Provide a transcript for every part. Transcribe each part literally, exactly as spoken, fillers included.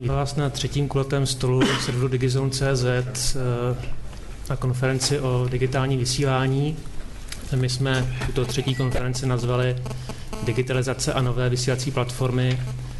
Vás na třetím kulatém stolu serveru Digizone tečka cé zet na konferenci o digitální vysílání. My jsme tuto třetí konferenci nazvali Digitalizace a nové vysílací platformy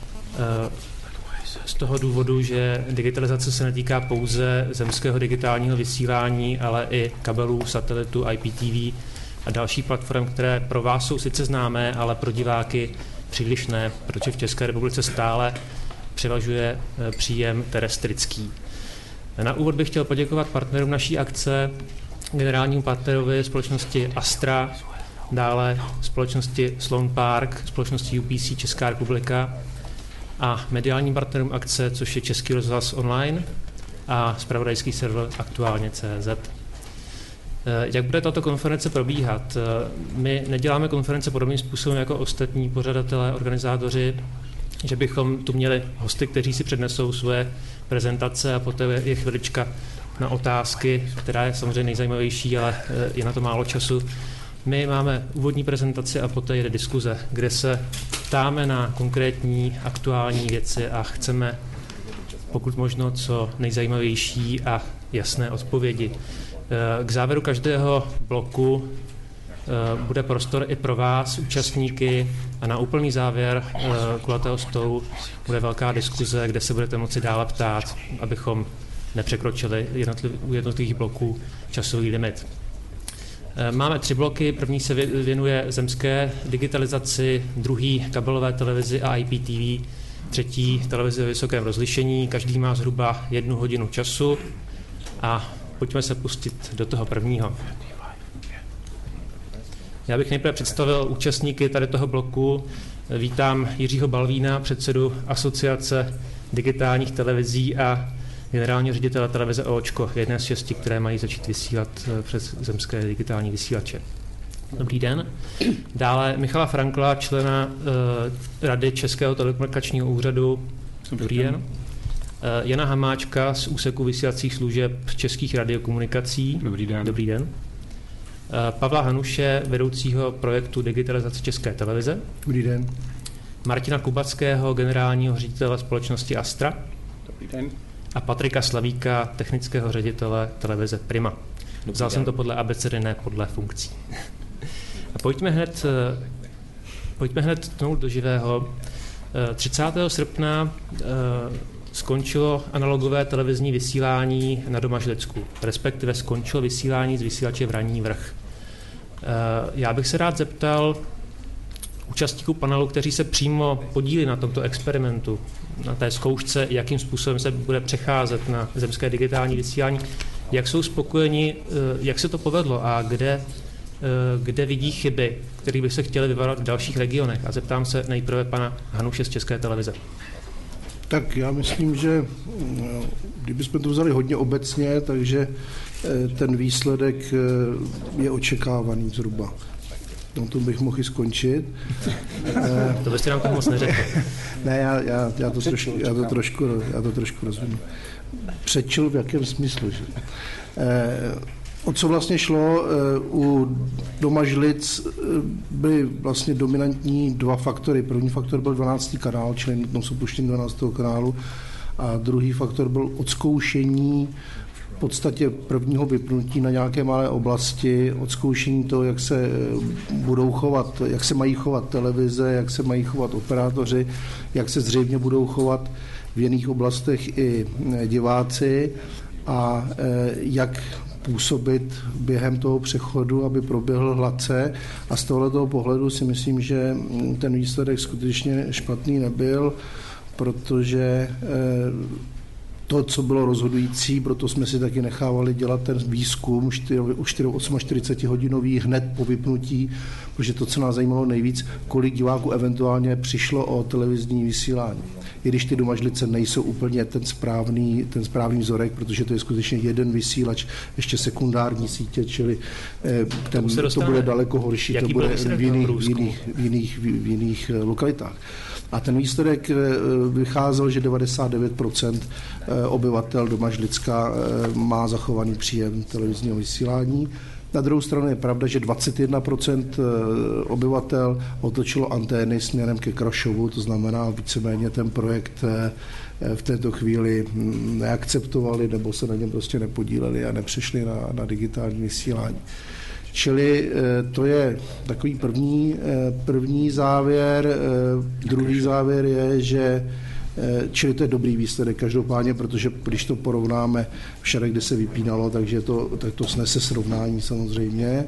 z toho důvodu, že digitalizace se netýká pouze zemského digitálního vysílání, ale i kabelů, satelitu, I P T V a dalších platform, které pro vás jsou sice známé, ale pro diváky příliš ne, protože v České republice stále převažuje příjem terestrický. Na úvod bych chtěl poděkovat partnerům naší akce, generálnímu partnerovi společnosti Astra, dále společnosti Sloan Park, společnosti U P C Česká republika a mediálním partnerům akce, což je Český rozhlas online a zpravodajský server Aktuálně tečka cé zet. Jak bude tato konference probíhat? My neděláme konference podobným způsobem jako ostatní pořadatelé, organizátoři, že bychom tu měli hosty, kteří si přednesou svoje prezentace a poté je chvilička na otázky, která je samozřejmě nejzajímavější, ale je na to málo času. My máme úvodní prezentaci a poté jde diskuze, kde se ptáme na konkrétní aktuální věci a chceme pokud možno co nejzajímavější a jasné odpovědi. K závěru každého bloku bude prostor i pro vás, účastníky, a na úplný závěr kulatého stolu bude velká diskuze, kde se budete moci dále ptát, abychom nepřekročili jednotliv, u jednotlivých bloků časový limit. Máme tři bloky. První se věnuje zemské digitalizaci, druhý kabelové televizi a I P T V, třetí televizi ve vysokém rozlišení. Každý má zhruba jednu hodinu času a pojďme se pustit do toho prvního. Já bych nejprve představil účastníky tady toho bloku. Vítám Jiřího Balvína, předsedu Asociace digitálních televizí a generálního ředitele televize Oočko, jedné z šesti, které mají začít vysílat přes zemské digitální vysílače. Dobrý den. Dále Michala Frankla, člena uh, Rady Českého telekomunikačního úřadu. Dobrý den. Uh, Jana Hamáčka z úseku vysílacích služeb Českých radiokomunikací. Dobrý den. Dobrý den. Pavla Hanuše, vedoucího projektu digitalizace České televize. Dobrý den. Martina Kubackého, generálního ředitele společnosti Astra. Dobrý den. A Patrika Slavíka, technického ředitele televize Prima. Dobrý Vzal den. jsem to podle abecedy, ne podle funkcí. A pojďme hned, pojďme hned tnout do živého. třicátého srpna skončilo analogové televizní vysílání na Domažlicku, respektive skončilo vysílání z vysílače Vraní Vrch. Já bych se rád zeptal účastníků panelu, kteří se přímo podílí na tomto experimentu, na té zkoušce, jakým způsobem se bude přecházet na zemské digitální vysílání, jak jsou spokojeni, jak se to povedlo a kde, kde vidí chyby, které by se chtěli vyvarovat v dalších regionech. A zeptám se nejprve pana Hanuše z České televize. Tak já myslím, že kdybychom to vzali hodně obecně, takže ten výsledek je očekávaný zhruba. No to bych mohl i skončit. To byste nám to moc neřekl. Ne, já, já, já, to trošku, já, to trošku, já to trošku rozumím. Přečil v jakém smyslu? Že? O co vlastně šlo, u Domažlic byly vlastně dominantní dva faktory. První faktor byl dvanáctý kanál, čili nutnost opuštění dvanáctého kanálu, a druhý faktor byl odzkoušení v podstatě prvního vypnutí na nějaké malé oblasti, odzkoušení toho, jak se budou chovat, jak se mají chovat televize, jak se mají chovat operátoři, jak se zřejmě budou chovat v jiných oblastech i diváci a jak působit během toho přechodu, aby proběhl hladce, a z tohoto pohledu si myslím, že ten výsledek skutečně špatný nebyl, protože to, co bylo rozhodující, proto jsme si taky nechávali dělat ten výzkum čtyřicet hodinový hned po vypnutí, protože to, co nás zajímalo nejvíc, kolik diváků eventuálně přišlo o televizní vysílání. I když ty Domažlice nejsou úplně ten správný, ten správný vzorek, protože to je skutečně jeden vysílač, ještě sekundární sítě, čili ten, to bude daleko horší, Jaký to bude v jiných, v, jiných, v, jiných, v jiných lokalitách. A ten výsledek vycházel, že devadesát devět procent obyvatel Domažlicka má zachovaný příjem televizního vysílání, Na druhou stranu je pravda, že dvacet jedna procent obyvatel otočilo antény směrem ke Krašovu, to znamená víceméně ten projekt v této chvíli neakceptovali nebo se na něm prostě nepodíleli a nepřešli na, na digitální vysílání. Čili to je takový první, první závěr. Druhý závěr je, že čili to je dobrý výsledek každopádně, protože když to porovnáme všade, kde se vypínalo, takže to, tak to snese srovnání samozřejmě.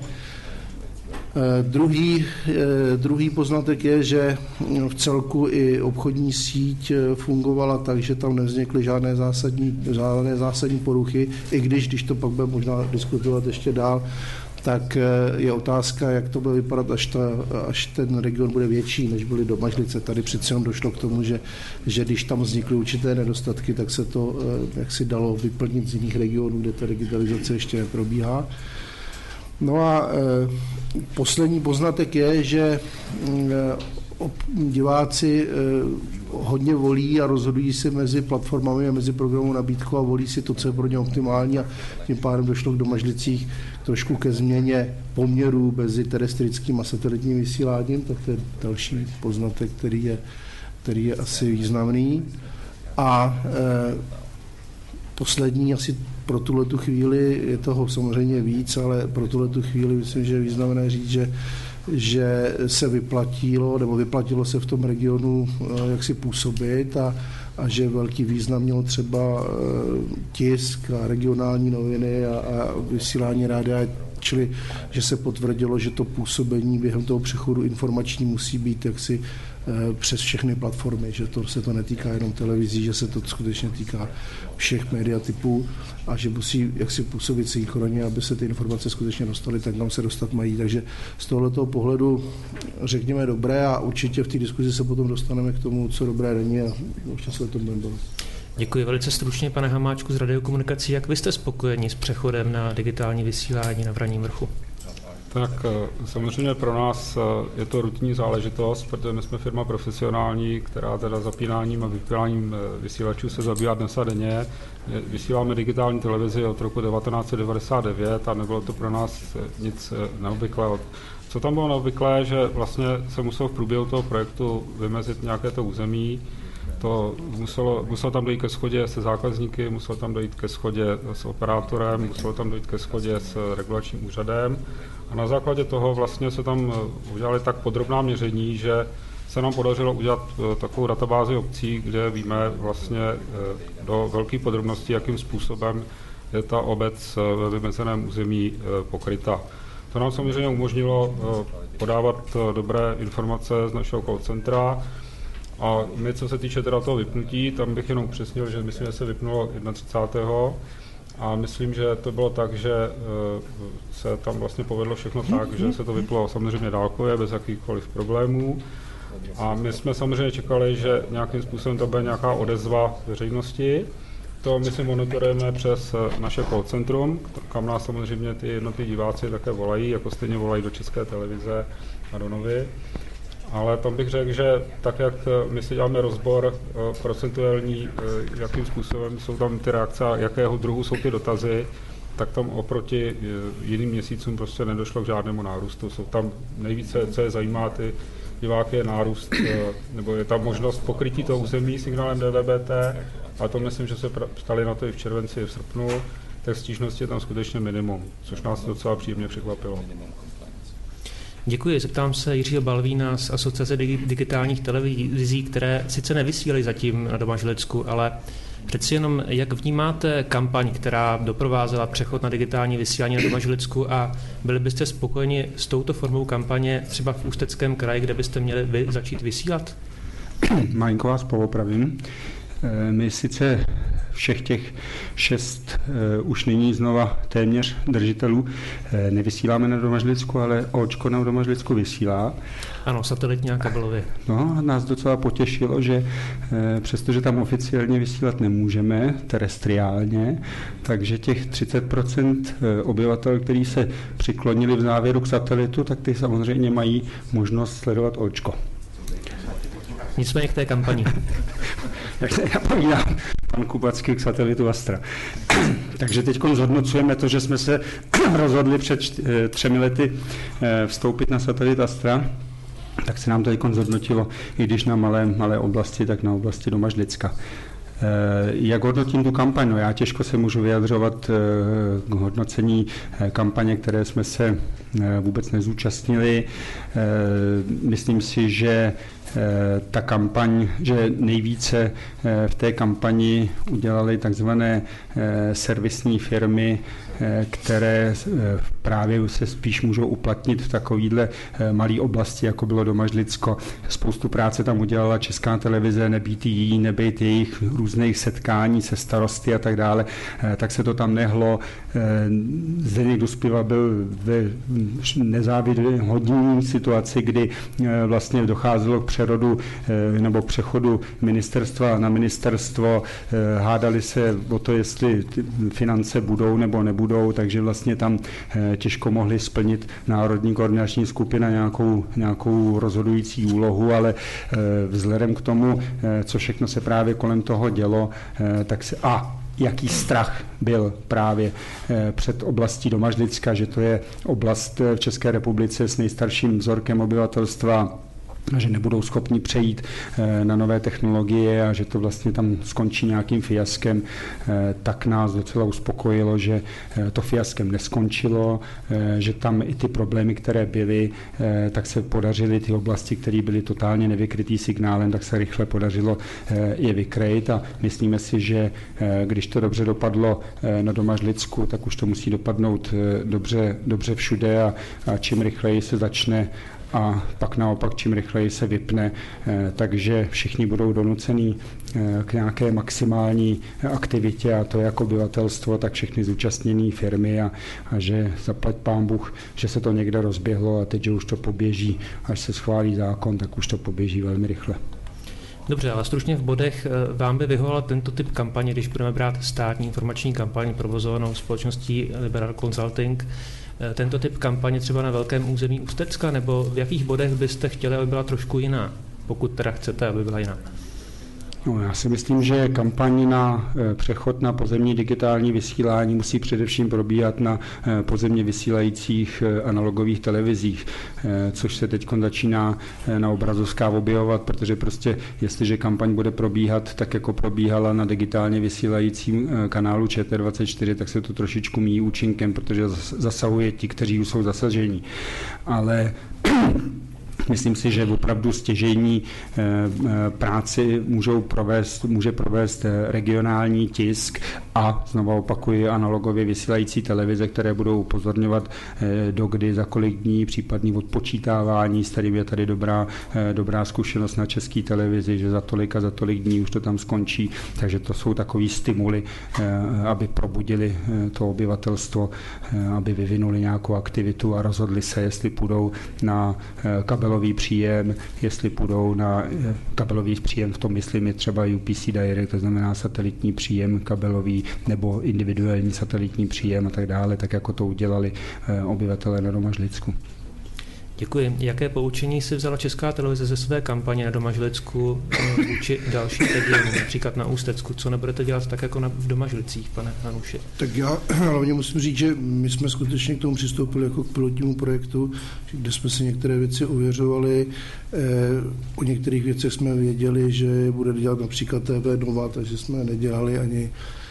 Druhý, druhý poznatek je, že v celku i obchodní síť fungovala tak, že tam nevznikly žádné zásadní, žádné zásadní poruchy, i když, když to pak bude možná diskutovat ještě dál, tak je otázka, jak to bude vypadat, až, ta, až ten region bude větší, než byly Domažlice. Tady přece jenom došlo k tomu, že, že když tam vznikly určité nedostatky, tak se to jak si dalo vyplnit z jiných regionů, kde ta digitalizace ještě neprobíhá. No a e, poslední poznatek je, že e, diváci e, hodně volí a rozhodují se mezi platformami a mezi programovou nabídkou a volí si to, co je pro ně optimální a tím pádem došlo k Domažlicích trošku ke změně poměrů mezi terestrickým a satelitním vysíláním, tak to je další poznatek, který je, který je asi významný. A e, poslední asi pro tuhletu chvíli, je toho samozřejmě víc, ale pro tuhletu chvíli myslím, že je významné říct, že, že se vyplatilo, nebo vyplatilo se v tom regionu jak si působit a, a že velký význam mělo třeba tisk a regionální noviny a, a vysílání rádia, čili že se potvrdilo, že to působení během toho přechodu informační musí být jaksi přes všechny platformy, že to se to netýká jenom televizí, že se to skutečně týká všech mediatypů a že musí jaksi působit synchronně, aby se ty informace skutečně dostaly tak, kam se dostat mají. Takže z tohoto pohledu řekněme dobré a určitě v té diskuzi se potom dostaneme k tomu, co dobré není a ještě se o tom budeme bavit. Děkuji velice stručně, pane Hamáčku z Radiokomunikací. Jak vy jste spokojeni s přechodem na digitální vysílání na Vraním vrchu? Tak samozřejmě pro nás je to rutinní záležitost, protože my jsme firma profesionální, která teda zapínáním a vypínáním vysílačů se zabývá dnes a denně. Vysíláme digitální televizi od roku devatenáct set devadesát devět a nebylo to pro nás nic neobvyklého. Co tam bylo neobvyklé, že vlastně se muselo v průběhu toho projektu vymezit nějaké to území. To muselo, muselo tam dojít ke shodě se zákazníky, muselo tam dojít ke shodě s operátorem, muselo tam dojít ke shodě s regulačním úřadem. A na základě toho vlastně se tam udělali tak podrobná měření, že se nám podařilo udělat takovou databázi obcí, kde víme vlastně do velké podrobnosti, jakým způsobem je ta obec ve vymezeném území pokryta. To nám samozřejmě umožnilo podávat dobré informace z našeho call centra. A my, co se týče teda toho vypnutí, tam bych jenom upřesnil, že myslím, že se vypnulo třicátého A myslím, že to bylo tak, že se tam vlastně povedlo všechno tak, že se to vyplo samozřejmě dálkově, bez jakýchkoliv problémů. A my jsme samozřejmě čekali, že nějakým způsobem to bude nějaká odezva veřejnosti. To my si monitorujeme přes naše call centrum, kam nás samozřejmě ty jednotliví diváci také volají, jako stejně volají do České televize a do Novy. Ale tam bych řekl, že tak, jak my si děláme rozbor procentuální, jakým způsobem jsou tam ty reakce, jakého druhu jsou ty dotazy, tak tam oproti jiným měsícům prostě nedošlo k žádnému nárůstu. Jsou tam nejvíce, co je zajímá ty diváky, je nárůst, nebo je tam možnost pokrytí toho území signálem D V B T, a to myslím, že se ptali na to i v červenci, i v srpnu, tak stížnosti je tam skutečně minimum, což nás docela příjemně překvapilo. Děkuji. Zeptám se Jiřího Balvína z Asociace digitálních televizí, které sice nevysílají zatím na Domažlicku, ale přeci jenom jak vnímáte kampaň, která doprovázela přechod na digitální vysílání na Domažlicku, a byli byste spokojeni s touto formou kampaně třeba v Ústeckém kraji, kde byste měli vy začít vysílat? Malinko vás poopravím. My sice všech těch šest uh, už nyní znova téměř držitelů uh, nevysíláme na Domažlicku, ale Očko na Domažlicku vysílá. Ano, satelitně a kabelově. No, nás docela potěšilo, že uh, přestože tam oficiálně vysílat nemůžeme, terestriálně, takže těch třicet procent obyvatel, kteří se přiklonili v závěru k satelitu, tak ty samozřejmě mají možnost sledovat Očko. Nicméně k té kampani. jak se napovídá pan Kubacký k satelitu Astra. Takže teď zhodnocujeme to, že jsme se rozhodli před třemi lety vstoupit na satelit Astra, tak se nám to teď zhodnotilo, i když na malé, malé oblasti, tak na oblasti Domažlicka. Jak hodnotím tu kampaň? No já těžko se můžu vyjadřovat k hodnocení kampaně, které jsme se vůbec nezúčastnili. Myslím si, že ta kampaň, že nejvíce v té kampani udělaly takzvané servisní firmy, které právě se spíš můžou uplatnit v takovýhle malé oblasti, jako bylo Domažlicko. Spoustu práce tam udělala Česká televize, nebýt jí, nebýt jejich různých setkání se starosty a tak dále, tak se to tam nehlo. Zdeněk Dospiva byl ve nezáviděhodné situaci, kdy vlastně docházelo k přerodu nebo přechodu ministerstva na ministerstvo, hádali se o to, jestli finance budou nebo nebudou, takže vlastně tam těžko mohli splnit Národní koordinační skupina nějakou, nějakou rozhodující úlohu, ale vzhledem k tomu, co všechno se právě kolem toho dělo, tak se a jaký strach byl právě před oblastí Domažlicka, že to je oblast v České republice s nejstarším vzorkem obyvatelstva, že nebudou schopni přejít na nové technologie a že to vlastně tam skončí nějakým fiaskem, tak nás docela uspokojilo, že to fiaskem neskončilo, že tam i ty problémy, které byly, tak se podařily ty oblasti, které byly totálně nevykrytý signálem, tak se rychle podařilo je vykrejt a myslíme si, že když to dobře dopadlo na Domažlicku, tak už to musí dopadnout dobře, dobře všude a, a čím rychleji se začne a pak naopak čím rychleji se vypne, takže všichni budou donucení k nějaké maximální aktivitě a to jak obyvatelstvo, tak všechny zúčastněné firmy a, a že zaplať pán Bůh, že se to někde rozběhlo a teď, že už to poběží, až se schválí zákon, tak už to poběží velmi rychle. Dobře, ale stručně v bodech vám by vyhoval tento typ kampaně, když budeme brát státní informační kampaň provozovanou společností Liberal Consulting, tento typ kampaně třeba na velkém území Ústecka, nebo v jakých bodech byste chtěli, aby byla trošku jiná, pokud teda chcete, aby byla jiná? No, já si myslím, že kampaň na přechod na pozemní digitální vysílání musí především probíhat na pozemně vysílajících analogových televizích, což se teď začíná na obrazovkách objevovat, protože prostě jestliže kampaň bude probíhat tak, jako probíhala na digitálně vysílajícím kanálu Č T dvacet čtyři, tak se to trošičku míjí účinkem, protože zasahuje ti, kteří už jsou zasažení. Ale myslím si, že opravdu stěžejní práci můžou provést, může provést regionální tisk a znovu opakuji analogově vysílající televize, které budou upozorňovat dokdy, za kolik dní, případně odpočítávání, s kterým je tady dobrá, dobrá zkušenost na České televizi, že za tolik a za tolik dní už to tam skončí, takže to jsou takový stimuly, aby probudili to obyvatelstvo, aby vyvinuli nějakou aktivitu a rozhodli se, jestli půjdou na kabelový příjem, jestli půjdou na kabelový příjem, v tom myslím je třeba U P C Direct, to znamená satelitní příjem kabelový nebo individuální satelitní příjem a tak dále, tak jako to udělali obyvatelé na Domažlicku. Děkuji. Jaké poučení si vzala Česká televize ze své kampaně na Domažlicku vůči dalším regionům, například na Ústecku? Co nebudete dělat tak jako na, v Domažlicích, pane Hanuši? Tak já hlavně musím říct, že my jsme skutečně k tomu přistoupili jako k pilotnímu projektu, kde jsme si některé věci ověřovali. O některých věcech jsme věděli, že bude dělat například T V Nova, takže jsme nedělali ani.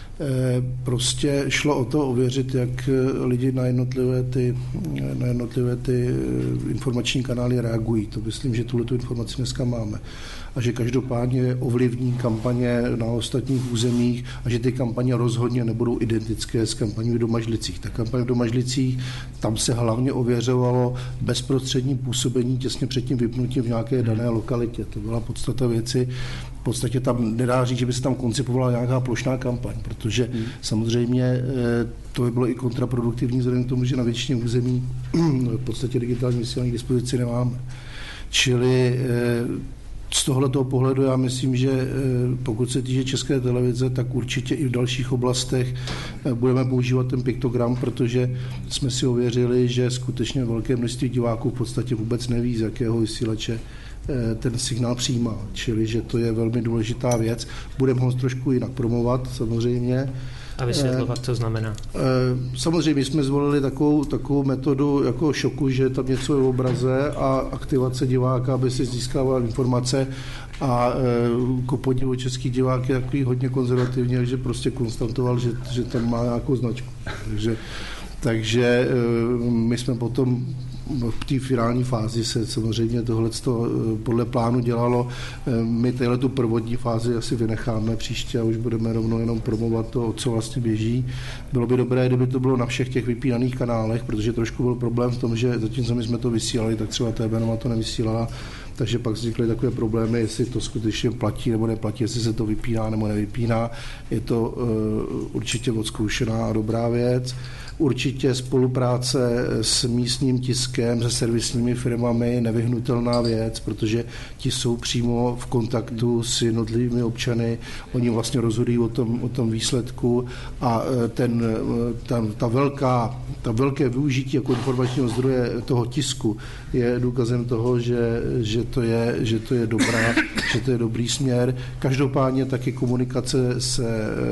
Prostě šlo o to ověřit, jak lidi na jednotlivé ty, na jednotlivé ty informační kanály reagují. To myslím, že tuhletu informaci dneska máme. A že každopádně ovlivní kampaně na ostatních územích a že ty kampaně rozhodně nebudou identické s kampaní v Domažlicích. Ta kampaň v Domažlicích, tam se hlavně ověřovalo bezprostřední působení těsně před tím vypnutím v nějaké dané lokalitě. To byla podstata věci. V podstatě tam nedá říct, že by se tam koncipovala nějaká plošná kampaň, protože hmm. samozřejmě to by bylo i kontraproduktivní vzhledem k tomu, že na většině území v podstatě digitální vysílání k dispozici nemáme. Čili z tohoto pohledu já myslím, že pokud se týče České televize, tak určitě i v dalších oblastech budeme používat ten piktogram, protože jsme si ověřili, že skutečně velké množství diváků v podstatě vůbec neví, z jakého vysílače ten signál přijímá. Čili, že to je velmi důležitá věc. Budeme ho trošku jinak promovat, samozřejmě. A vysvětlovat, co znamená? Samozřejmě jsme zvolili takovou, takovou metodu jako šoku, že tam něco je v obraze a aktivace diváka, aby si získával informace a ku podivu český divák je takový hodně konzervativní, takže prostě konstatoval, že, že tam má nějakou značku. Takže, takže my jsme potom v té finální fázi se samozřejmě tohleto podle plánu dělalo. My tahle tu prvotní fázi asi vynecháme příště a už budeme rovnou jenom promovat to, o co vlastně běží. Bylo by dobré, kdyby to bylo na všech těch vypínaných kanálech, protože trošku byl problém v tom, že zatímco my jsme to vysílali, tak třeba T V Nova to nevysílala, takže pak vznikly takové problémy, jestli to skutečně platí nebo neplatí, jestli se to vypíná nebo nevypíná. Je to uh, určitě odzkoušená a dobrá věc. Určitě spolupráce s místním tiskem, se servisními firmami, nevyhnutelná věc, protože ti jsou přímo v kontaktu s jednotlivými občany, oni vlastně rozhodují o tom, o tom výsledku a ten, ta, ta velká, ta velké využití jako informačního zdroje toho tisku je důkazem toho, že, že, to je, že to je dobrá, že to je dobrý směr. Každopádně taky komunikace se,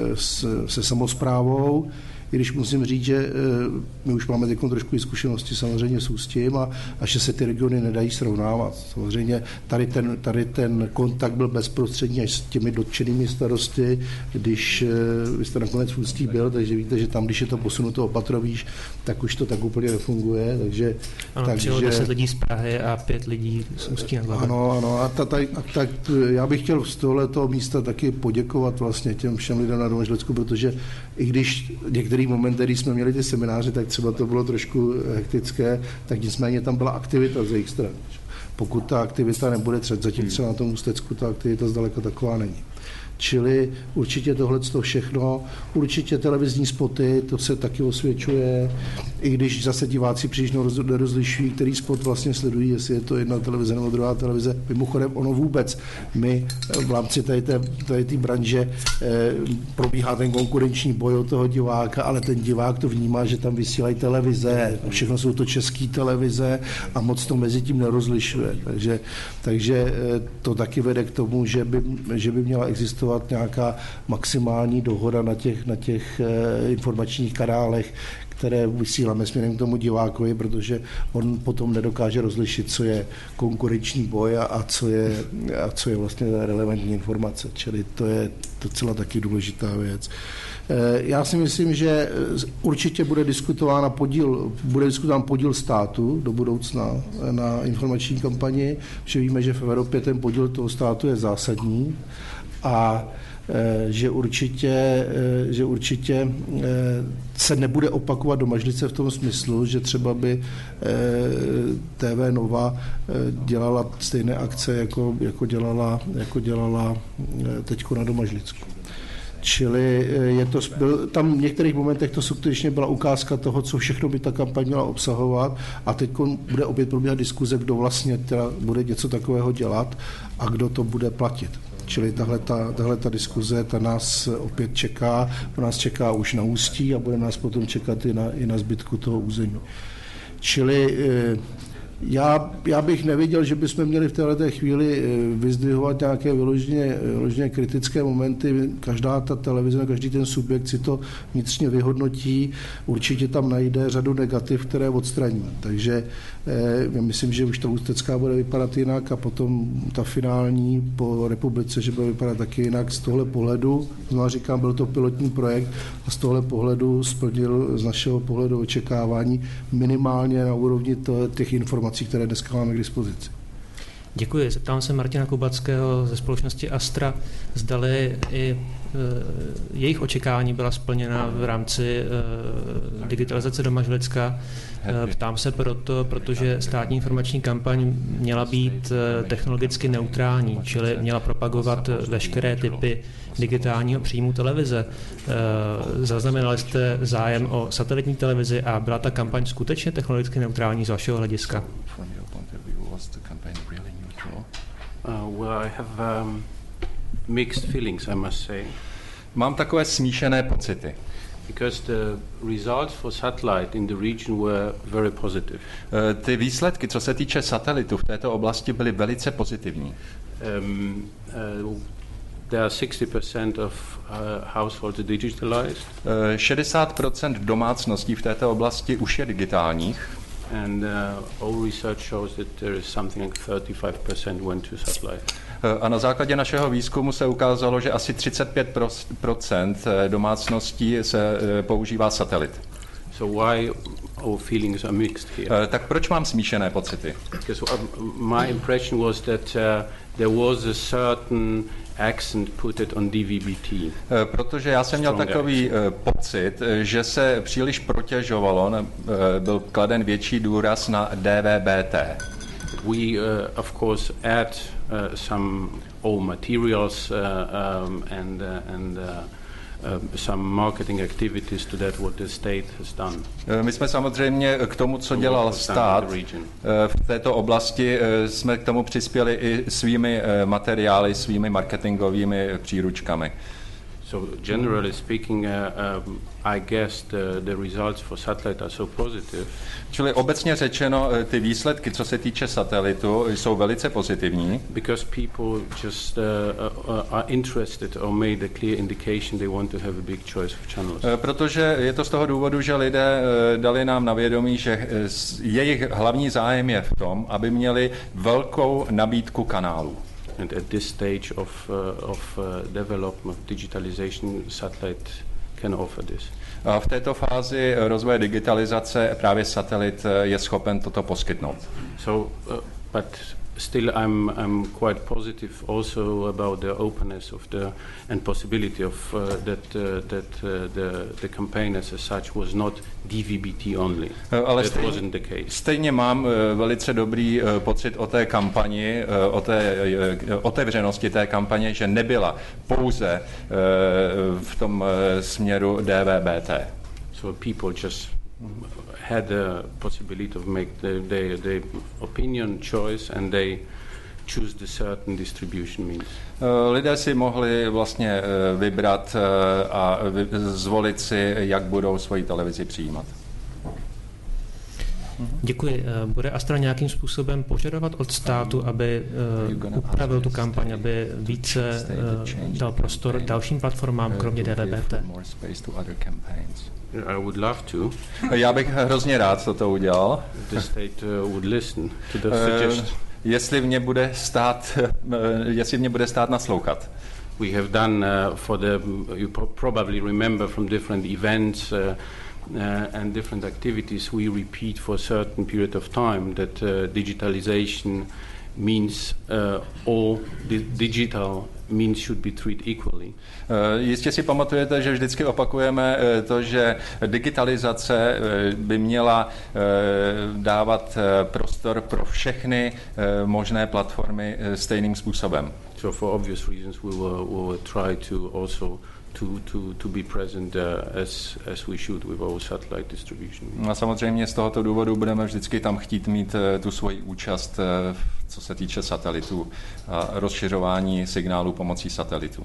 se, se samosprávou, i když musím říct, že my už máme teď trošku i zkušenosti samozřejmě s Ústím a, a že se ty regiony nedají srovnávat. Samozřejmě tady ten, tady ten kontakt byl bezprostřední až s těmi dotčenými starosty, když vy jste nakonec v Ústí byl, takže víte, že tam, když je to posunuto opatrovíš, tak už to tak úplně nefunguje. Takže, ano, takže přijelo deset lidí z Prahy a pět lidí z Ústí nad Labem. Ano, ano. A, ta, ta, a tak já bych chtěl z tohoto místa taky poděkovat vlastně těm všem lidem na Domažlicku, protože i když některý moment, když jsme měli ty semináře, tak třeba to bylo trošku hektické, tak nicméně tam byla aktivita z jejich strany. Pokud ta aktivita nebude třeba, zatím třeba na tom Ústecku, ta aktivita zdaleka taková není. Čili určitě tohleto všechno, určitě televizní spoty, to se taky osvědčuje, i když zase diváci příliš nerozlišují, který spot vlastně sledují, jestli je to jedna televize nebo druhá televize. Mimochodem ono vůbec, my v rámci tady té, tady té branže eh, probíhá ten konkurenční boj od toho diváka, ale ten divák to vnímá, že tam vysílají televize, všechno jsou to české televize a moc to mezi tím nerozlišuje. Takže, takže eh, to taky vede k tomu, že by, že by měla existovat nějaká maximální dohoda na těch, na těch eh, informačních kanálech, které vysíláme směrem k tomu divákovi, protože on potom nedokáže rozlišit, co je konkurenční boj a, a, co, je, a co je vlastně relevantní informace. Čili to je docela taky důležitá věc. Já si myslím, že určitě bude diskutována podíl, bude diskutován podíl státu do budoucna na informační kampani, že víme, že v Evropě ten podíl toho státu je zásadní a že určitě, že určitě se nebude opakovat Domažlice v tom smyslu, že třeba by T V Nova dělala stejné akce, jako, jako dělala, jako dělala teďko na Domažlicku. Čili je to, byl, tam v některých momentech to skutečně byla ukázka toho, co všechno by ta kampaň měla obsahovat a teď bude opět probíhat diskuze, kdo vlastně teda bude něco takového dělat a kdo to bude platit. Čili tahle ta, tahle ta diskuze, ta nás opět čeká, to nás čeká už na Ústí a bude nás potom čekat i na, i na zbytku toho území. Čili já, já bych neviděl, že bychom měli v této chvíli vyzdvihovat nějaké vyloženě, vyloženě kritické momenty. Každá ta televize, každý ten subjekt si to vnitřně vyhodnotí, určitě tam najde řadu negativ, které odstraní. Takže já myslím, že už ta ústecká bude vypadat jinak a potom ta finální po republice, že bude vypadat taky jinak z tohle pohledu. Znovu říkám, byl to pilotní projekt a z tohle pohledu splnil z našeho pohledu očekávání minimálně na úrovni těch informací, které dneska máme k dispozici. Děkuji. Zeptám se Martina Kubackého ze společnosti Astra, zdali i e, jejich očekávání byla splněna v rámci e, digitalizace Domažlicka. E, ptám se proto, protože státní informační kampaň měla být e, technologicky neutrální, čili měla propagovat veškeré typy digitálního příjmu televize. E, zaznamenali jste zájem o satelitní televizi a byla ta kampaň skutečně technologicky neutrální z vašeho hlediska? Uh, well, I have um, mixed feelings, I must say. Mám takové smíšené pocity. Because the results for satellite in the region were very positive. Ty výsledky, co se týče satelitu v této oblasti, byly velice pozitivní. Um, uh, there are sixty percent of uh, households digitalized. šedesát procent domácností v této oblasti už je digitálních. And uh, all research shows that there is something like thirty-five percent went to satellite. A na základě našeho výzkumu se ukázalo, že asi třicet pět procent domácností se používá satelit. So why our feelings are mixed here? Tak proč mám smíšené pocity? Because my impression was that uh, there was a certain accent put it on D V B T. Protože já jsem měl takový uh, pocit, že se příliš protěžovalo, uh, byl kladen větší důraz na D V B T. We uh, of course add uh, some old materials uh, um, and uh, and uh, Uh, some marketing activities to that what the state has done. My jsme samozřejmě k tomu, co dělal stát v této oblasti, jsme k tomu přispěli i svými materiály, svými marketingovými příručkami. So generally speaking, uh, um, I guess the, the results for satellite are so positive. Čili obecně řečeno, ty výsledky, co se týče satelitu, jsou velice pozitivní. Because people just uh, uh, are interested or made a clear indication they want to have a big choice of channels. Protože je to z toho důvodu, že lidé dali nám na vědomí, že jejich hlavní zájem je v tom, aby měli velkou nabídku kanálů. And at this stage of uh, of uh, development, digitalization, satellite can offer this. A v této fázi rozvoje digitalizace právě satelit je schopen toto poskytnout. So, uh, but still, I'm I'm quite positive also about the openness of the and possibility of uh, that uh, that uh, the the campaign as such was not D V B T only. Ale that stejně, wasn't the case. Stejně mám uh, velice dobrý uh, pocit o té kampani, uh, o té uh, otevřenosti té kampaně, že nebyla pouze uh, v tom uh, směru D V B T. So people just had the possibility of make the, the, the opinion choice and they choose the certain distribution means. Lidé si mohli vlastně vybrat a zvolit si, jak budou svoji televizi přijímat. Děkuji. Bude Astra nějakým způsobem požadovat od státu, aby uh, upravil tu kampaň, aby více uh, dal prostor dalším platformám, kromě D V B T? I would love to. Já bych hrozně rád toto udělal. The state uh, would listen to the suggestion. Jestli mě bude stát, jestli mě bude stát naslouchat. We have done uh, for the, you probably remember from different events uh, uh, and different activities, we repeat for a certain period of time that uh, digitalization means uh, all di- digital means should be treated equally. Uh, jistě si pamatujete, že vždycky opakujeme uh, to, že digitalizace uh, by měla uh, dávat uh, prostor pro všechny uh, možné platformy uh, stejným způsobem. So for obvious reasons we will, we will try to also to to to be present uh, as as we should with our satellite distribution. A samozřejmě z tohoto důvodu budeme vždycky tam chtít mít uh, tu svoji účast, uh, co se týče satelitu a rozšiřování signálu pomocí satelitu.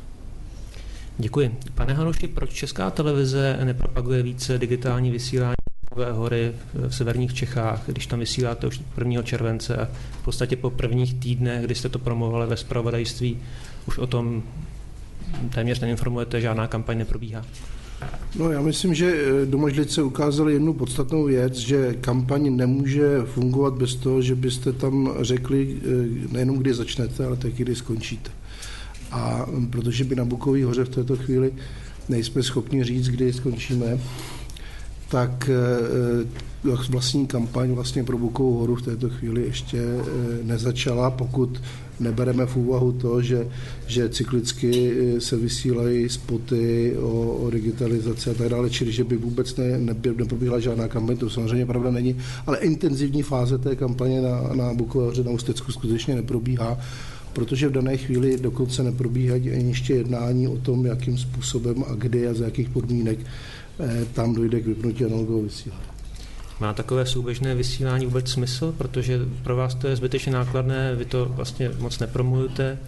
Děkuji. Pane Hanuši, proč Česká televize nepropaguje více digitální vysílání Kruhové hory v severních Čechách, když tam vysíláte už prvního července a v podstatě po prvních týdnech, kdy jste to promovali ve zpravodajství, už o tom téměř neinformujete, žádná kampaň neprobíhá? No, já myslím, že Domažlice ukázali jednu podstatnou věc, že kampaň nemůže fungovat bez toho, že byste tam řekli nejenom kdy začnete, ale taky kdy skončíte. A protože by na Bukové hoře v této chvíli nejsme schopni říct, kdy skončíme, tak vlastní kampaň vlastně pro Bukovou horu v této chvíli ještě nezačala, pokud nebereme v úvahu to, že, že cyklicky se vysílají spoty o, o digitalizaci a tak dále, čili že by vůbec ne, ne, neprobíhala žádná kampaň, to samozřejmě pravda není, ale intenzivní fáze té kampaně na, na Bukové hoře na Ústecku skutečně neprobíhá, protože v dané chvíli dokonce neprobíhají ani ještě jednání o tom, jakým způsobem a kdy a za jakých podmínek eh, tam dojde k vypnutí analogového vysílání. Má takové souběžné vysílání vůbec smysl, protože pro vás to je zbytečně nákladné, vy to vlastně moc nepromujete?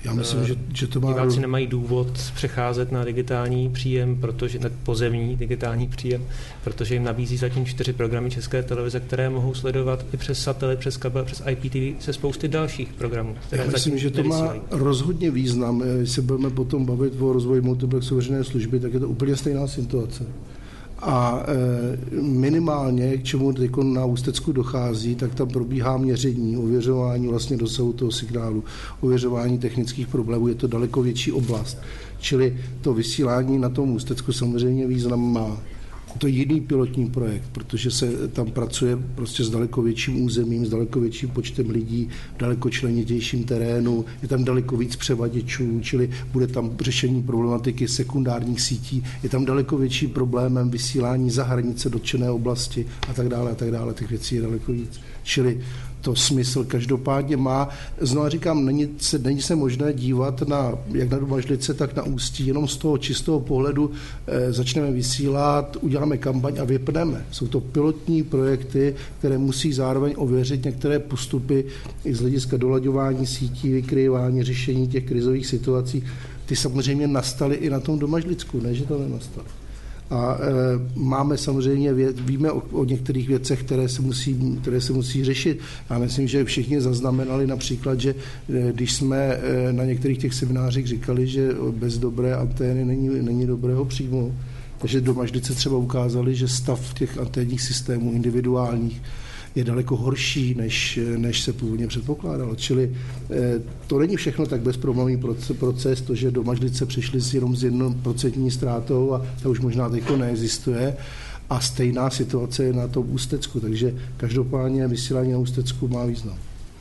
Já myslím, že, že to má... Diváci nemají důvod přecházet na digitální příjem, protože na pozemní digitální příjem, protože jim nabízí zatím čtyři programy České televize, které mohou sledovat i přes satelit, přes kabel, přes I P T V, se spousty dalších programů. Já myslím, že to má rozhodně význam. Když se budeme potom bavit o rozvoji multiplexu veřejné služby, tak je to úplně stejná situace. A e, minimálně, k čemu teď na Ústecku dochází, tak tam probíhá měření, ověřování vlastně dosahu toho signálu, ověřování technických problémů, je to daleko větší oblast. Čili to vysílání na tom Ústecku samozřejmě význam má. To je jiný pilotní projekt, protože se tam pracuje prostě s daleko větším územím, s daleko větším počtem lidí, v daleko členitějším terénu, je tam daleko víc převaděčů, čili bude tam řešení problematiky sekundárních sítí, je tam daleko větší problémem vysílání za hranice dotčené oblasti a tak dále a tak dále, těch věcí je daleko víc. Čili to smysl každopádně má. Znovu říkám, není se, není se možné dívat na, jak na Domažlice, tak na Ústí, jenom z toho čistého pohledu e, začneme vysílat, uděláme kampaň a vypneme. Jsou to pilotní projekty, které musí zároveň ověřit některé postupy i z hlediska dolaďování sítí, vykryvání, řešení těch krizových situací. Ty samozřejmě nastaly i na tom Domažlicku, ne, že to nenastalo. A e, máme samozřejmě, vě, víme o, o některých věcech, které se, musí, které se musí řešit. Já myslím, že všichni zaznamenali například, že e, když jsme e, na některých těch seminářích říkali, že bez dobré antény není, není dobrého příjmu, takže Domažlice třeba ukázali, že stav těch anténních systémů individuálních je daleko horší, než, než se původně předpokládalo. Čili eh, to není všechno tak bezproblémový proces, to, že Domažlice přišli s jenom s jednou procentní ztrátou a ta už možná teď neexistuje. A stejná situace je na tom Ústecku, takže každopádně vysílání na Ústecku má význam.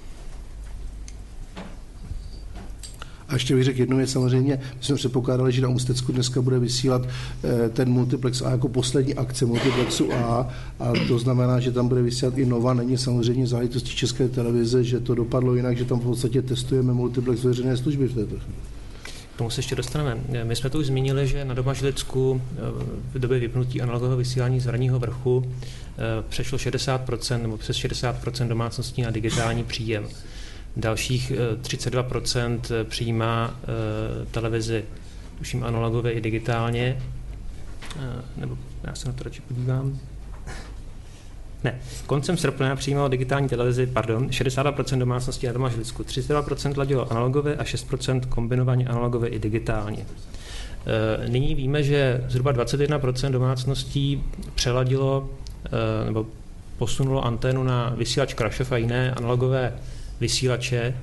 A ještě bych řekl jednu věc, samozřejmě, my jsme předpokládali, že na Ústecku dneska bude vysílat ten multiplex A jako poslední akce multiplexu A, a to znamená, že tam bude vysílat i Nova, není samozřejmě záležitostí České televize, že to dopadlo jinak, že tam v podstatě testujeme multiplex veřejné služby v této chvíli. K tomu se ještě dostaneme. My jsme tu už zmínili, že na Domažlicku v době vypnutí analogového vysílání z Hradního Vrchu přešlo šedesát procent nebo přes šedesát procent domácností na digitální příjem. Dalších třicet dva procent přijímá televizi, tuším analogově i digitálně, nebo já se na to radši podívám. Ne, koncem srpna přijímalo digitální televizi, pardon, šedesát dva procent domácností na Domažlicku, třicet dva procent ladilo analogově a šest procent kombinovaně analogově i digitálně. Nyní víme, že zhruba dvacet jedna procent domácností přeladilo nebo posunulo anténu na vysílač Krašov a jiné analogové vysílače.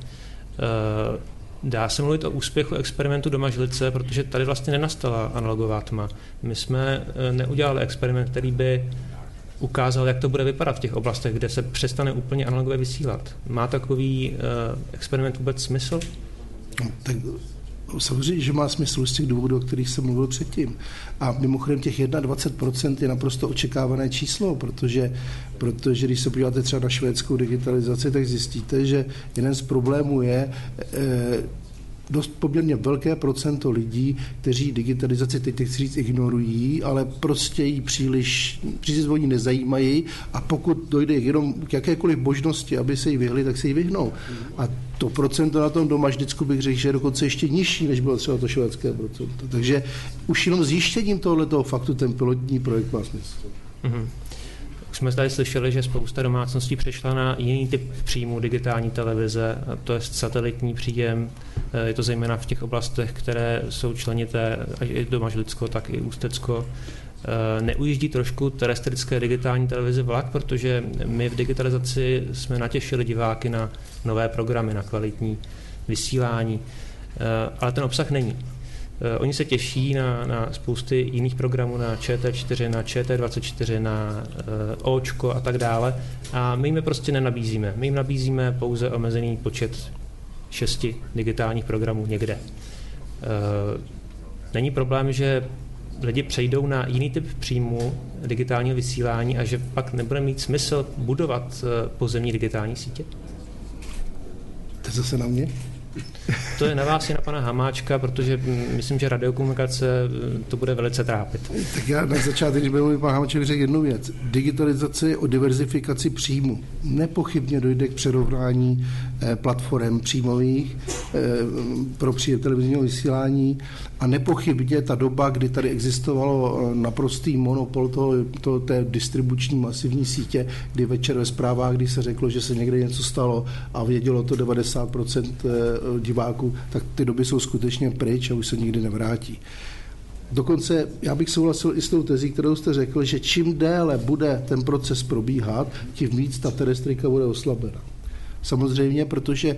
Dá se mluvit o úspěchu experimentu Domažlice, protože tady vlastně nenastala analogová tma. My jsme neudělali experiment, který by ukázal, jak to bude vypadat v těch oblastech, kde se přestane úplně analogové vysílat. Má takový experiment vůbec smysl? No, tak samozřejmě, že má smysl z těch důvodů, o kterých jsem mluvil předtím. A mimochodem těch dvacet jedna procent je naprosto očekávané číslo, protože, protože když se podíváte třeba na švédskou digitalizaci, tak zjistíte, že jeden z problémů je eh, dost poměrně velké procento lidí, kteří digitalizaci teď chci říct ignorují, ale prostě ji příliš, příliš oni nezajímají a pokud dojde jenom k jakékoliv možnosti, aby se jí vyhli, tak se jí vyhnou. A to procento na tom Domažlicku bych řekl, že je dokonce ještě nižší, než bylo třeba to švédské procento. Takže už jenom zjištěním tohoto faktu ten pilotní projekt má smysl. Mm-hmm. Už jsme tady slyšeli, že spousta domácností přešla na jiný typ příjmu digitální televize, a to je satelitní příjem. Je to zejména v těch oblastech, které jsou členité, ať i Domažlicko, tak i Ústecko. Neujíždí trošku terestrické digitální televize vlak, protože my v digitalizaci jsme natěšili diváky na nové programy, na kvalitní vysílání, ale ten obsah není. Oni se těší na, na spousty jiných programů, na Č T čtyři, na Č T dvacet čtyři, na uh, Očko a tak dále. A my jim je prostě nenabízíme. My jim nabízíme pouze omezený počet šesti digitálních programů někde. Uh, není problém, že lidi přejdou na jiný typ příjmu digitálního vysílání a že pak nebude mít smysl budovat uh, pozemní digitální sítě? To je zase na mě? To je na vás i na pana Hamáčka, protože myslím, že radiokomunikace to bude velice trápit. Tak já na začátku, když byl mluvit pan Hamáček, řekl jednu věc. Digitalizace je o diverzifikaci příjmu. Nepochybně dojde k přerovnání platform příjmových pro příjem televizního vysílání a nepochybně ta doba, kdy tady existovalo naprostý monopol toho, toho, té distribuční masivní sítě, kdy večer ve zprávách, kdy se řeklo, že se někde něco stalo a vědělo to devadesát procent diváků, tak ty doby jsou skutečně pryč a už se nikdy nevrátí. Dokonce já bych souhlasil i s tou tezí, kterou jste řekl, že čím déle bude ten proces probíhat, tím víc ta terestrika bude oslabena. Samozřejmě, protože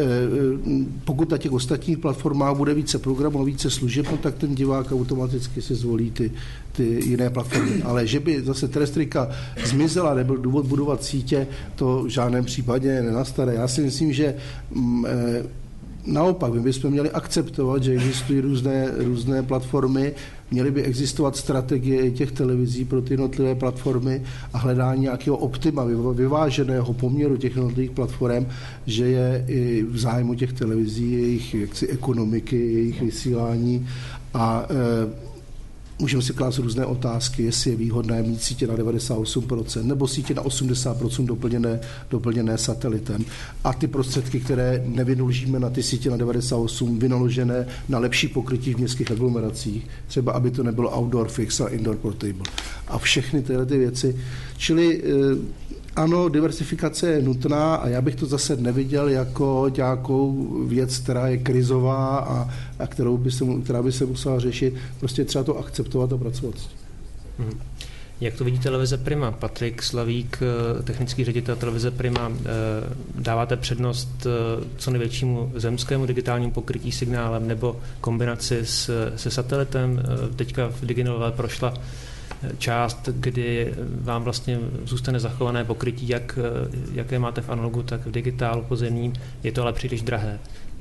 pokud na těch ostatních platformách bude více programů, více služeb, no, tak ten divák automaticky si zvolí ty, ty jiné platformy. Ale že by zase terestrika zmizela, nebyl důvod budovat sítě, to v žádném případě nenastane. Já si myslím, že naopak, my bychom měli akceptovat, že existují různé, různé platformy, měly by existovat strategie těch televizí pro ty jednotlivé platformy a hledání nějakého optima, vyváženého poměru těch jednotlivých platform, že je i v zájmu těch televizí, jejich jaksi ekonomiky, jejich vysílání a e, můžeme si klást různé otázky, jestli je výhodné mít sítě na devadesát osm procent nebo sítě na osmdesát procent doplněné, doplněné satelitem. A ty prostředky, které nevynaložíme na ty sítě na devadesát osm, vynaložené na lepší pokrytí v městských aglomeracích, třeba aby to nebylo outdoor fix a indoor portable. A všechny tyhle ty věci. Čili ano, diversifikace je nutná a já bych to zase neviděl jako nějakou věc, která je krizová a, a kterou by se, která by se musela řešit. Prostě třeba to akceptovat a pracovat. Hmm. Jak to vidí televize Prima? Patrik Slavík, technický ředitel televize Prima, dáváte přednost co největšímu zemskému digitálnímu pokrytí signálem nebo kombinaci s, se satelitem? Teďka v DigiNové prošla část, kdy vám vlastně zůstane zachované pokrytí, jak, jaké máte v analogu, tak v digitálu pozemním. Je to ale příliš drahé.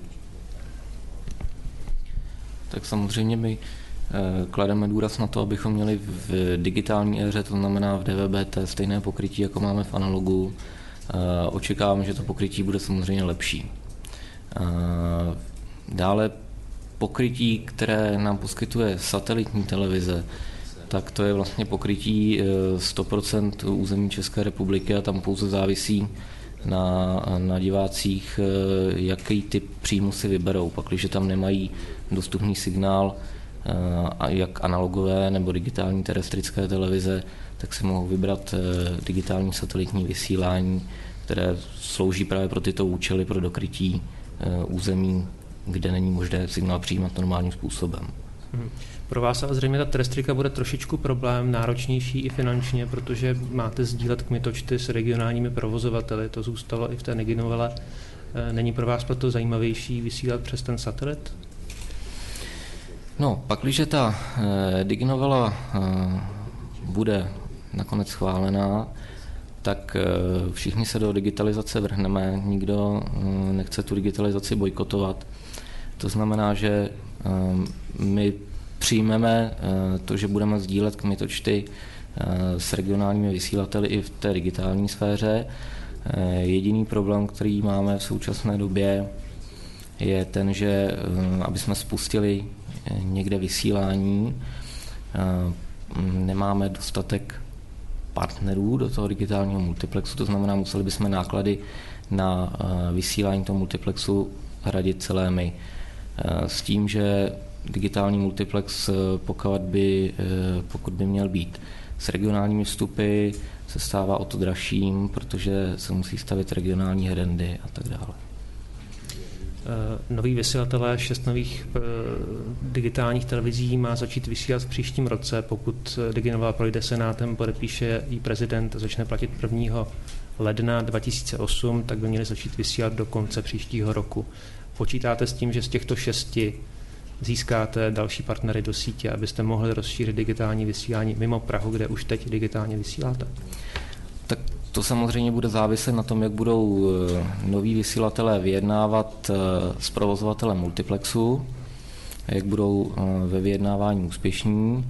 Tak samozřejmě my klademe důraz na to, abychom měli v digitální éře, to znamená v D V B T, stejné pokrytí, jako máme v analogu. Očekávám, že to pokrytí bude samozřejmě lepší. Dále pokrytí, které nám poskytuje satelitní televize, tak to je vlastně pokrytí sto procent území České republiky a tam pouze závisí na, na divácích, jaký typ příjmu si vyberou. Pak, když tam nemají dostupný signál, jak analogové nebo digitální terestrické televize, tak si mohou vybrat digitální satelitní vysílání, které slouží právě pro tyto účely, pro dokrytí území, kde není možné signál přijímat normálním způsobem. Hmm. Pro vás ale zřejmě ta terestrika bude trošičku problém, náročnější i finančně, protože máte sdílet kmitočty s regionálními provozovateli, to zůstalo i v té DigiNovele. Není pro vás proto zajímavější vysílat přes ten satelit? No, pakliže ta eh, DigiNovela eh, bude nakonec schválená, tak eh, všichni se do digitalizace vrhneme, nikdo eh, nechce tu digitalizaci bojkotovat. To znamená, že eh, my přijmeme to, že budeme sdílet kmitočty s regionálními vysílateli i v té digitální sféře. Jediný problém, který máme v současné době, je ten, že aby jsme spustili někde vysílání, nemáme dostatek partnerů do toho digitálního multiplexu, to znamená, museli bychom náklady na vysílání toho multiplexu hradit celé my. S tím, že digitální multiplex, pokud by, pokud by měl být s regionálními vstupy, se stává o to dražším, protože se musí stavit regionální herendy a tak dále. Noví vysílatelé, šest nových digitálních televizí má začít vysílat v příštím roce. Pokud DigiNova projde senátem, podepíše jí prezident a začne platit prvního ledna dva tisíce osm, tak by měli začít vysílat do konce příštího roku. Počítáte s tím, že z těchto šesti získáte další partnery do sítě, abyste mohli rozšířit digitální vysílání mimo Prahu, kde už teď digitálně vysíláte? Tak to samozřejmě bude záviset na tom, jak budou noví vysílatelé vyjednávat s provozovatelem multiplexu, jak budou ve vyjednávání úspěšní.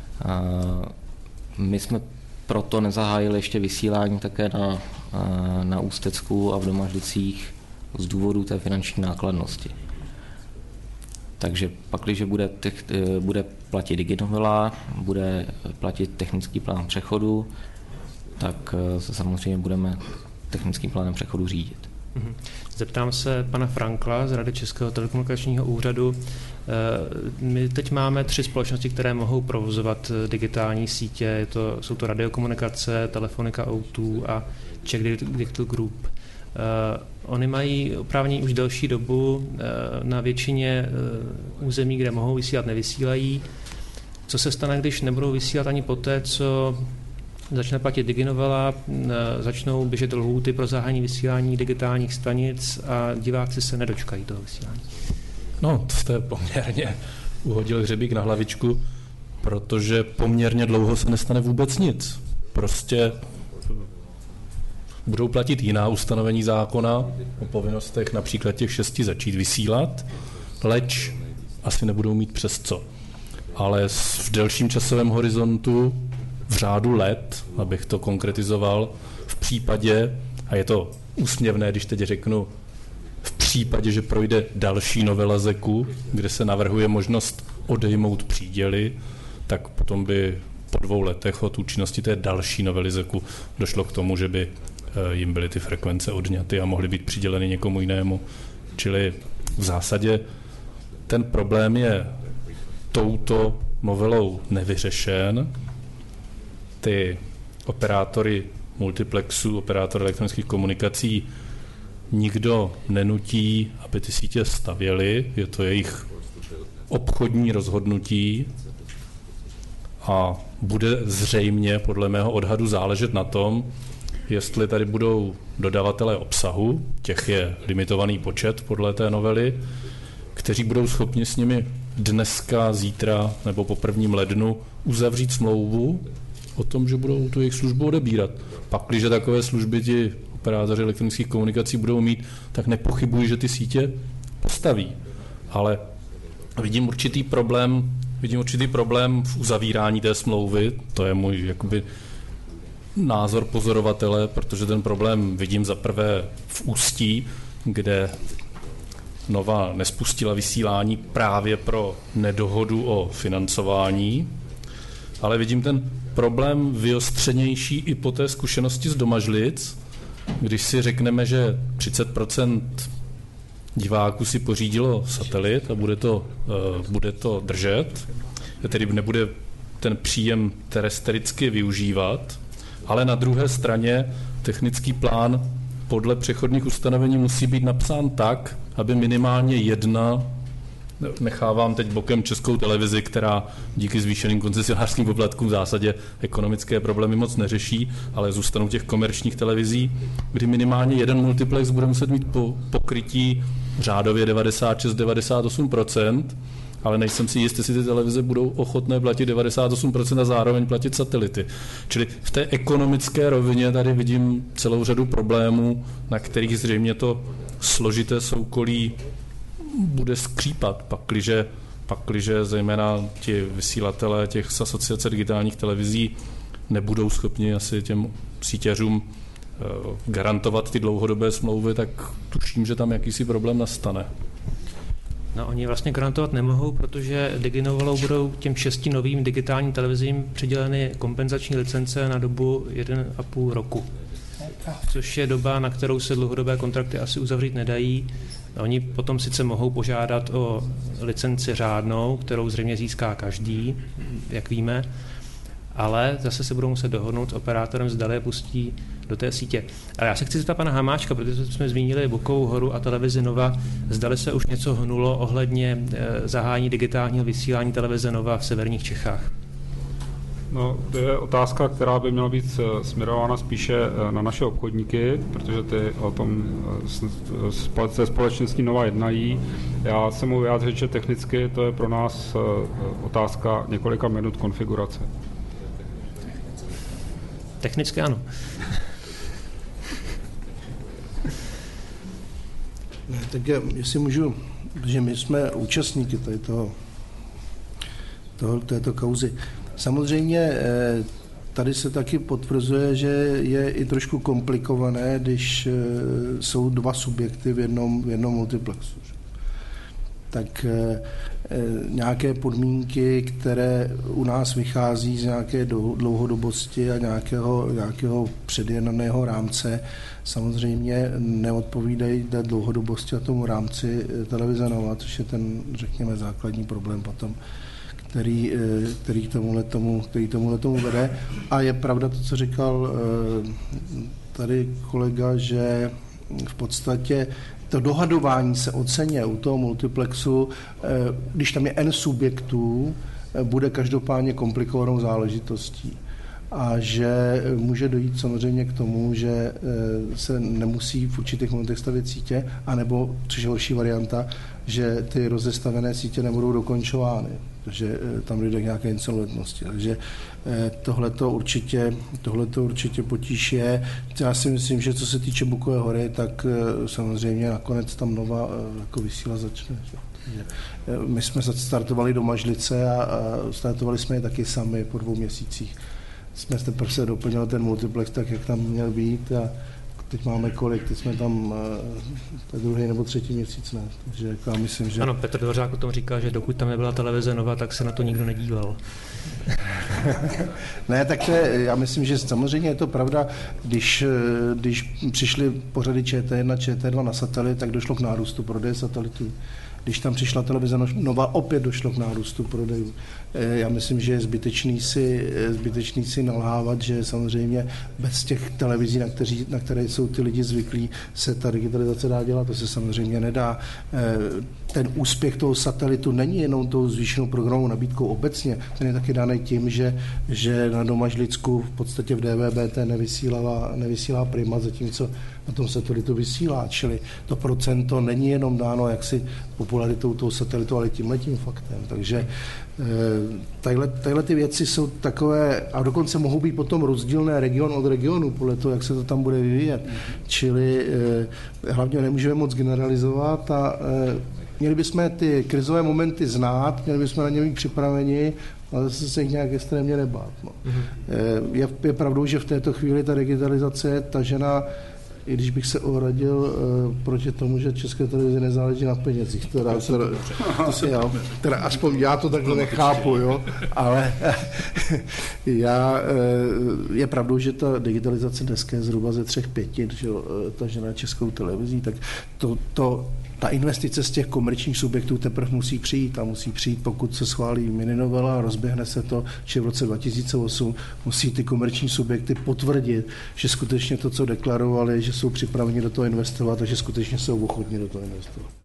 My jsme proto nezahájili ještě vysílání také na, na Ústecku a v Domažlicích z důvodu té finanční nákladnosti. Takže pak, když bude, bude platit diginovela, bude platit technický plán přechodu, tak se samozřejmě budeme technickým plánem přechodu řídit. Zeptám se pana Frankla z Rady Českého telekomunikačního úřadu. My teď máme tři společnosti, které mohou provozovat digitální sítě. Je to, jsou to Radiokomunikace, Telefonika O dva a Czech Digital Group. Uh, oni mají oprávnění už delší dobu, uh, na většině uh, území, kde mohou vysílat, nevysílají. Co se stane, když nebudou vysílat ani poté, co začne platit diginovela, uh, začnou běžet lhůty pro zahájení vysílání digitálních stanic a diváci se nedočkají toho vysílání? No, to jste poměrně uhodil hřebík na hlavičku, protože poměrně dlouho se nestane vůbec nic. Prostě budou platit jiná ustanovení zákona o povinnostech, například těch šesti začít vysílat, leč asi nebudou mít přes co. Ale v delším časovém horizontu, v řádu let, abych to konkretizoval, v případě, a je to úsměvné, když teď řeknu, v případě, že projde další novela zeku, kde se navrhuje možnost odejmout příděly, tak potom by po dvou letech od účinnosti té další novely zeku došlo k tomu, že by jim byly ty frekvence odňaty a mohly být přiděleny někomu jinému. Čili v zásadě ten problém je touto novelou nevyřešen. Ty operátory multiplexů, operátory elektronických komunikací nikdo nenutí, aby ty sítě stavěly. Je to jejich obchodní rozhodnutí a bude zřejmě podle mého odhadu záležet na tom, jestli tady budou dodavatelé obsahu, těch je limitovaný počet podle té novely, kteří budou schopni s nimi dneska, zítra nebo po prvním lednu uzavřít smlouvu o tom, že budou tu jejich službu odebírat. Pak, když takové služby ti operátoři elektronických komunikací budou mít, tak nepochybuji, že ty sítě postaví. Ale vidím určitý problém, vidím určitý problém v uzavírání té smlouvy, to je můj jakoby názor pozorovatele, protože ten problém vidím za prvé v Ústí, kde Nova nespustila vysílání právě pro nedohodu o financování, ale vidím ten problém vyostřenější i po té zkušenosti z Domažlic, když si řekneme, že třicet procent diváků si pořídilo satelit a bude to, uh, bude to držet, tedy nebude ten příjem terestricky využívat, ale na druhé straně technický plán podle přechodných ustanovení musí být napsán tak, aby minimálně jedna, nechávám teď bokem Českou televizi, která díky zvýšeným koncesionářským poplatkům v zásadě ekonomické problémy moc neřeší, ale zůstanou těch komerčních televizí, kdy minimálně jeden multiplex bude muset mít po, pokrytí řádově devadesát šest až devadesát osm procent, ale nejsem si jistý, jestli ty televize budou ochotné platit devadesát osm procent a zároveň platit satelity. Čili v té ekonomické rovině tady vidím celou řadu problémů, na kterých zřejmě to složité soukolí bude skřípat, pakliže, pakliže zejména ti vysílatelé těch z asociace digitálních televizí nebudou schopni asi těm sítěřům garantovat ty dlouhodobé smlouvy, tak tuším, že tam jakýsi problém nastane. No, oni vlastně garantovat nemohou, protože diginovelou budou těm šesti novým digitálním televizím přiděleny kompenzační licence na dobu jeden a půl roku. Což je doba, na kterou se dlouhodobé kontrakty asi uzavřít nedají. Oni potom sice mohou požádat o licenci řádnou, kterou zřejmě získá každý, jak víme, ale zase se budou muset dohodnout s operátorem, zdali je pustí do té sítě. Ale já se chci zeptat pana Hamáčka, protože jsme zmínili Bukovou horu a televizi Nova, zdali se už něco hnulo ohledně zahájení digitálního vysílání televize Nova v severních Čechách. No, to je otázka, která by měla být směrována spíše na naše obchodníky, protože ty o tom se společností Nova jednají. Já se mu vyjádřit, že technicky to je pro nás otázka několika minut konfigurace. Technicky ano. Ne, tak já, jestli můžu, protože my jsme účastníky tady toho, toho, této kauzy. Samozřejmě tady se taky potvrzuje, že je i trošku komplikované, když jsou dva subjekty v jednom, v jednom multiplexu. Tak nějaké podmínky, které u nás vychází z nějaké dlouhodobosti a nějakého, nějakého předjednaného rámce, samozřejmě neodpovídají té dlouhodobosti a tomu rámci televize Nova, což je ten, řekněme, základní problém potom, který, který k tomuhle tomu, který tomuhle tomu vede. A je pravda to, co říkal tady kolega, že v podstatě to dohadování se o ceně u toho multiplexu, když tam je N subjektů, bude každopádně komplikovanou záležitostí. A že může dojít samozřejmě k tomu, že se nemusí v určitých momentech stavět sítě, anebo, což je horší varianta, že ty rozestavené sítě nebudou dokončovány, že tam dojde k nějaké insolventnosti. Takže tohleto určitě, tohleto určitě potíž je. Já si myslím, že co se týče Bukové hory, tak samozřejmě nakonec tam Nova jako vysílat začne. My jsme startovali do Mažlice a startovali jsme je taky sami po dvou měsících. Jsme teprve se doplnili ten multiplex tak, jak tam měl být a teď máme kolik, teď jsme tam uh, druhý nebo třetí měsíc, ne. Takže jako já myslím, že... Ano, Petr Dvořák o tom říkal, že dokud tam nebyla televize Nova, tak se na to nikdo nedíval. Ne, tak to je, já myslím, že samozřejmě je to pravda, když, když přišly pořady Č T jedna, Č T dva na satelit, tak došlo k nárůstu prodeje satelitů. Když tam přišla televize Nova, opět došlo k nárůstu prodejů. Já myslím, že je zbytečný si, zbytečný si nalhávat, že samozřejmě bez těch televizí, na, kteří, na které jsou ty lidi zvyklí, se ta digitalizace dá dělat, to se samozřejmě nedá. Ten úspěch toho satelitu není jenom tou zvýšenou programovou nabídkou obecně, ten je taky daný tím, že, že na Domažlicku v podstatě v D V B T nevysílala, nevysílá Prima, zatímco na tom satelitu vysílá, čili to procento není jenom dáno jaksi popularitou toho satelitu, ale tímhletím faktem. Takže tadyhle, tadyhle ty věci jsou takové, a dokonce mohou být potom rozdílné region od regionu, podle toho, jak se to tam bude vyvíjet. Čili hlavně nemůžeme moc generalizovat a měli bychom ty krizové momenty znát, měli bychom na ně být připraveni, ale zase se jich nějak extrémně nebát. No. Je, je pravdou, že v této chvíli ta digitalizace je tažena, i když bych se ohradil uh, proti tomu, že České televizi nezáleží na penězích. Teda, teda, to já, teda aspoň já to takhle nechápu, jo? Ale já, uh, je pravdou, že ta digitalizace dneska je zhruba ze třech pětin, že jo, tažená Českou televizí, tak to, to ta investice z těch komerčních subjektů teprve musí přijít a musí přijít, pokud se schválí mininovela a rozběhne se to, že v roce dva tisíce osm musí ty komerční subjekty potvrdit, že skutečně to, co deklarovali, že jsou připraveni do toho investovat a že skutečně jsou ochotni do toho investovat.